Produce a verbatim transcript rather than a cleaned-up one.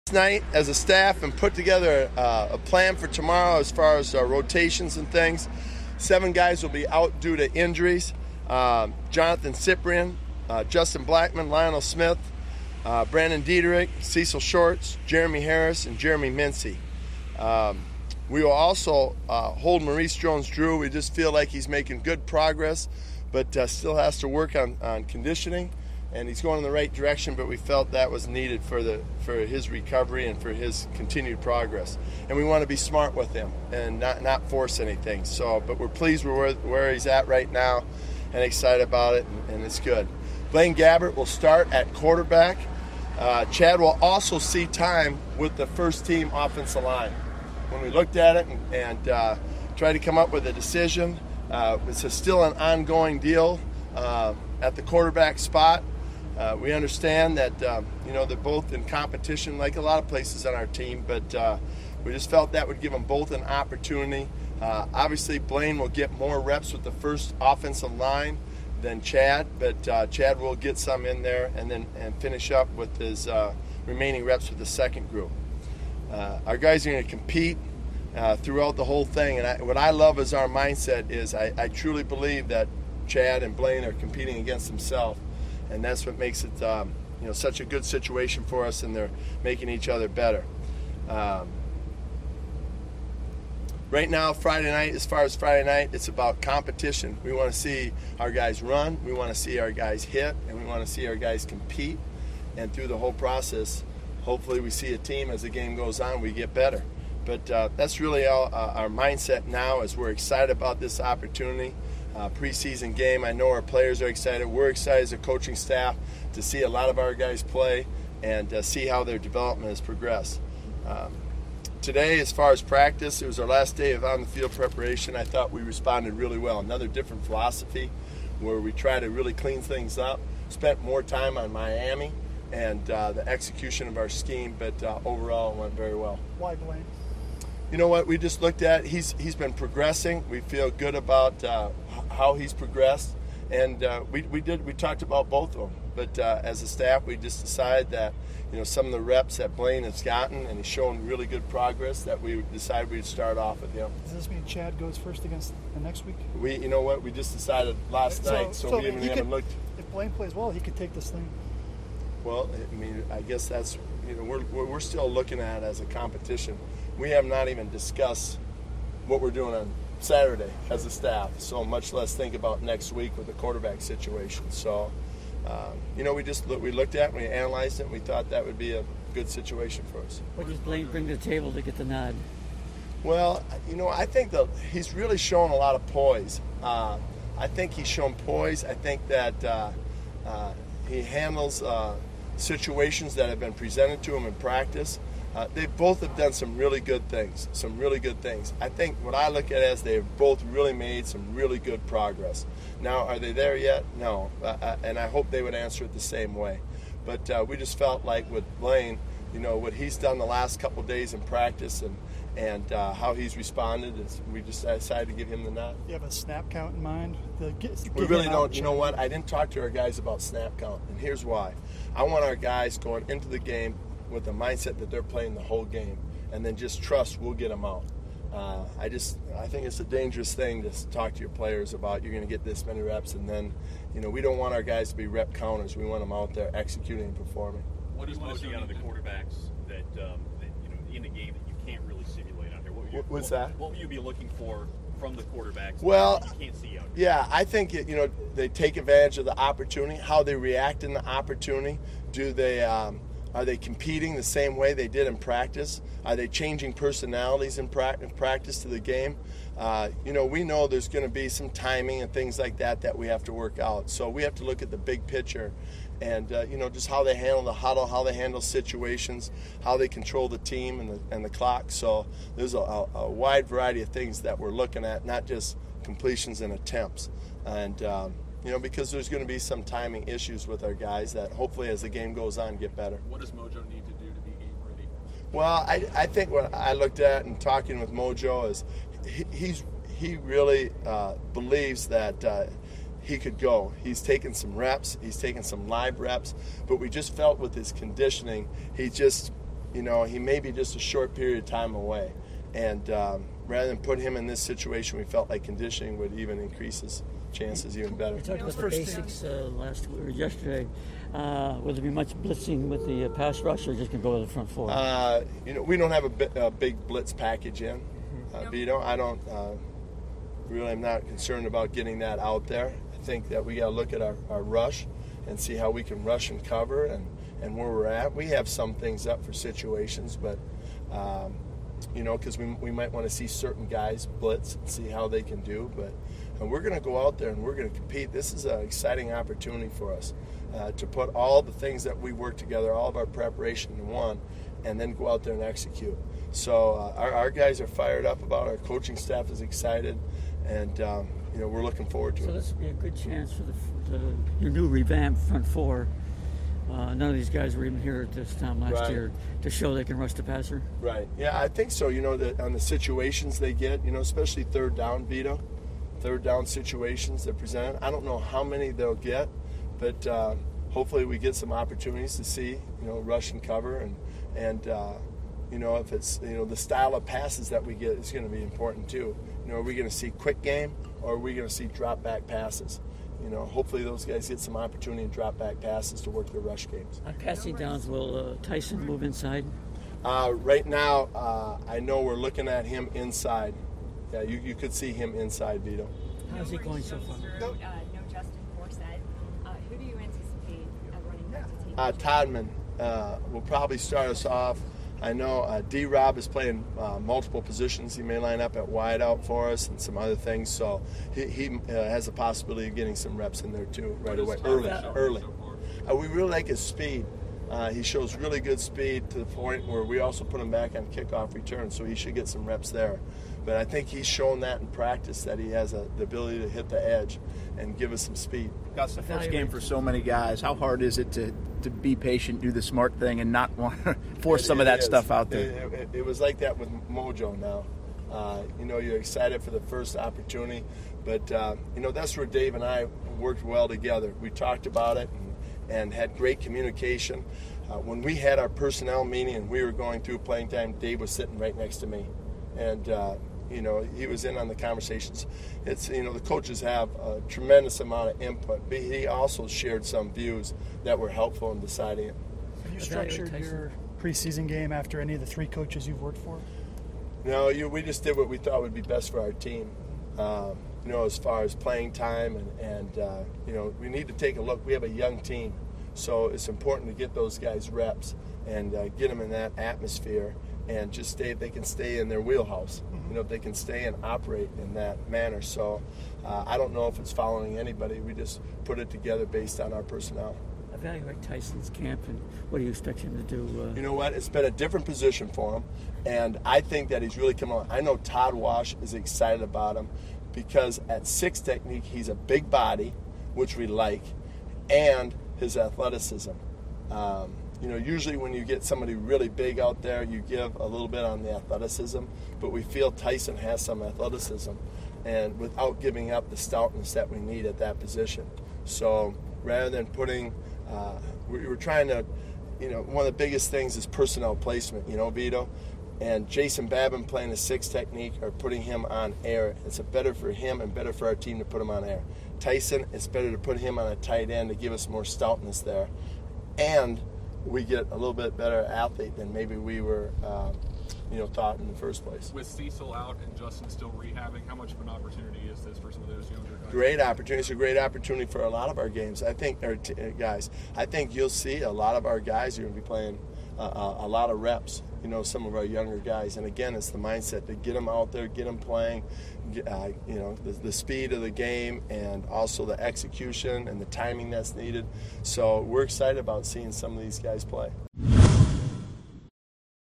night as a staff and put together uh, a plan for tomorrow as far as our rotations and things. Seven guys will be out due to injuries. Uh, Jonathan Cyprian, uh, Justin Blackman, Lionel Smith, uh, Brandon Diederich, Cecil Shorts, Jeremy Harris, and Jeremy Mincy. Um, we will also uh, hold Maurice Jones-Drew. We just feel like he's making good progress, but uh, still has to work on, on conditioning. And he's going in the right direction, but we felt that was needed for the for his recovery and for his continued progress. And we want to be smart with him and not not force anything. So, but we're pleased with where, where he's at right now, and excited about it, and, and it's good. Blaine Gabbert will start at quarterback. Uh, Chad will also see time with the first team offensive line. When we looked at it and, and uh, tried to come up with a decision, uh, it's a, still an ongoing deal uh, at the quarterback spot. Uh, we understand that um, you know they're both in competition, like a lot of places on our team, but uh, we just felt that would give them both an opportunity. Uh, obviously, Blaine will get more reps with the first offensive line than Chad, but uh, Chad will get some in there and then and finish up with his uh, remaining reps with the second group. Uh, our guys are going to compete uh, throughout the whole thing, and I, what I love is our mindset is I, I truly believe that Chad and Blaine are competing against themselves. And that's what makes it, um, you know, such a good situation for us, and they're making each other better. Um, right now, Friday night, as far as Friday night, it's about competition. We want to see our guys run, we want to see our guys hit, and we want to see our guys compete. And through the whole process, hopefully we see a team as the game goes on, we get better. But uh, that's really all, uh, our mindset now, as we're excited about this opportunity. Uh, preseason game. I know our players are excited. We're excited as a coaching staff to see a lot of our guys play and uh, see how their development has progressed. Um, today, as far as practice, it was our last day of on-the-field preparation. I thought we responded really well. Another different philosophy where we try to really clean things up. Spent more time on Miami and uh, the execution of our scheme, but uh, overall it went very well. Why Blaine? You know what? We just looked at he's he's been progressing. We feel good about uh, how he's progressed, and uh, we we did we talked about both of them. But uh, as a staff, we just decided that you know some of the reps that Blaine has gotten, and he's showing really good progress, that we decided we'd start off with him. Does this mean Chad goes first against the next week? We you know what? We just decided last so, night, so, so we didn't even could, looked. If Blaine plays well, he could take this thing. Well, I mean, I guess that's you know we're we're still looking at it as a competition. We have not even discussed what we're doing on Saturday as a staff, so much less think about next week with the quarterback situation. So, um, you know, we just look, we looked at it, we analyzed it, and we thought that would be a good situation for us. What does Blaine bring to the table to get the nod? Well, you know, I think that he's really shown a lot of poise. Uh, I think he's shown poise. I think that uh, uh, he handles uh, situations that have been presented to him in practice. Uh, they both have done some really good things, some really good things. I think what I look at as they've both really made some really good progress. Now, are they there yet? No, uh, and I hope they would answer it the same way. But uh, we just felt like with Blaine, you know, what he's done the last couple of days in practice and, and uh, how he's responded, is we just decided to give him the nod. You have a snap count in mind? The, get, we really don't. You know what? I didn't talk to our guys about snap count, and here's why. I want our guys going into the game with the mindset that they're playing the whole game, and then just trust we'll get them out. Uh, I just I think it's a dangerous thing to talk to your players about. You're going to get this many reps, and then you know we don't want our guys to be rep counters. We want them out there executing and performing. What does most out of the quarterbacks that, um, that you know in the game that you can't really simulate out there? What, you, What's what, that? What will you be looking for from the quarterbacks well, that you can't see out there? Yeah, I think it, you know they take advantage of the opportunity. How they react in the opportunity. Do they? Um, Are they competing the same way they did in practice? Are they changing personalities in practice to the game? Uh, you know, we know there's going to be some timing and things like that that we have to work out. So we have to look at the big picture and, uh, you know, just how they handle the huddle, how they handle situations, how they control the team and the, and the clock. So there's a, a, a wide variety of things that we're looking at, not just completions and attempts. And, um, You know, because there's going to be some timing issues with our guys that hopefully as the game goes on get better. What does Mojo need to do to be game ready? Well, I, I think what I looked at and talking with Mojo is he, he's he really uh, believes that uh, he could go. He's taken some reps. He's taken some live reps. But we just felt with his conditioning, he just you know, he may be just a short period of time away. And um, rather than put him in this situation, we felt like conditioning would even increase his chances even better. We talked about the First basics uh, last or yesterday. Uh, will there be much blitzing with the uh, pass rush, or just going to go to the front four? Uh, you know, we don't have a, bi- a big blitz package in, uh, Vito. I don't uh, really am not concerned about getting that out there. I think that we got to look at our, our rush and see how we can rush and cover and, and where we're at. We have some things up for situations, but um, you know, because we, we might want to see certain guys blitz and see how they can do. But and we're going to go out there and we're going to compete. This is an exciting opportunity for us uh, to put all the things that we work together, all of our preparation in one, and then go out there and execute. So uh, our, our guys are fired up about it. Our coaching staff is excited, and um, you know, we're looking forward to so it. this would be a good chance for the, the your new revamped front four. Uh, none of these guys were even here at this time last Right. year to show they can rush the passer. Right. Yeah, I think so. You know, that on the situations they get, you know, especially third down, Vito, third down situations that present. I don't know how many they'll get, but uh, hopefully we get some opportunities to see, you know, rush and cover, and and uh, you know, if it's, you know, the style of passes that we get is going to be important too. You know, are we going to see quick game, or are we going to see drop back passes? You know, hopefully those guys get some opportunity in drop back passes to work their rush games. On passing downs, will uh, Tyson move inside? Uh, right now, uh, I know we're looking at him inside. Yeah, you, you could see him inside, Vito. How's he going so far? No, uh, no Justin Forsett. Uh, who do you anticipate uh, running back to take? Uh, Todman uh, will probably start us off. I know uh, D-Rob is playing uh, multiple positions. He may line up at wide out for us and some other things. So he, he uh, has a possibility of getting some reps in there too right away, early. early. Uh, we really like his speed. Uh, he shows really good speed to the point where we also put him back on kickoff return, so he should get some reps there. But I think he's shown that in practice, that he has a, the ability to hit the edge and give us some speed. Gus, the first game for so many guys. How hard is it to, to be patient, do the smart thing, and not want to force It- some it of that is. stuff out there? It, it, it was like that with Mojo now. Uh, you know, you're excited for the first opportunity, but, uh, you know, that's where Dave and I worked well together. We talked about it and, and had great communication. Uh, when we had our personnel meeting and we were going through playing time, Dave was sitting right next to me. And, uh, you know, he was in on the conversations. It's, you know, the coaches have a tremendous amount of input, but he also shared some views that were helpful in deciding it. Have you Evaluate structured Tyson. your preseason game after any of the three coaches you've worked for? No, you, we just did what we thought would be best for our team. Um, you know, as far as playing time, and, and uh, you know, we need to take a look. We have a young team, so it's important to get those guys reps and uh, get them in that atmosphere, and just stay. They can stay in their wheelhouse. You know, if they can stay and operate in that manner. So uh, I don't know if it's following anybody. We just put it together based on our personnel. Evaluate Tyson's camp, and what do you expect him to do? Uh, You know what? It's been a different position for him, and I think that he's really come on. I know Todd Wash is excited about him because at six technique, he's a big body, which we like, and his athleticism. Um, you know, usually when you get somebody really big out there, you give a little bit on the athleticism, but we feel Tyson has some athleticism, and without giving up the stoutness that we need at that position. So rather than putting, uh, we were trying to, you know, one of the biggest things is personnel placement, you know, Vito. And Jason Babin playing a six technique or putting him on air. It's a better for him and better for our team to put him on air. Tyson, it's better to put him on a tight end to give us more stoutness there. And we get a little bit better athlete than maybe we were, uh, you know, thought in the first place. With Cecil out and Justin still rehabbing, how much of an opportunity is this for some of those younger guys? Great opportunity. It's a great opportunity for a lot of our games. I think, or t- guys, I think you'll see a lot of our guys are going to be playing uh, a, a lot of reps. You know, some of our younger guys. And again, it's the mindset to get them out there, get them playing, get, uh, you know, the, the speed of the game and also the execution and the timing that's needed. So we're excited about seeing some of these guys play.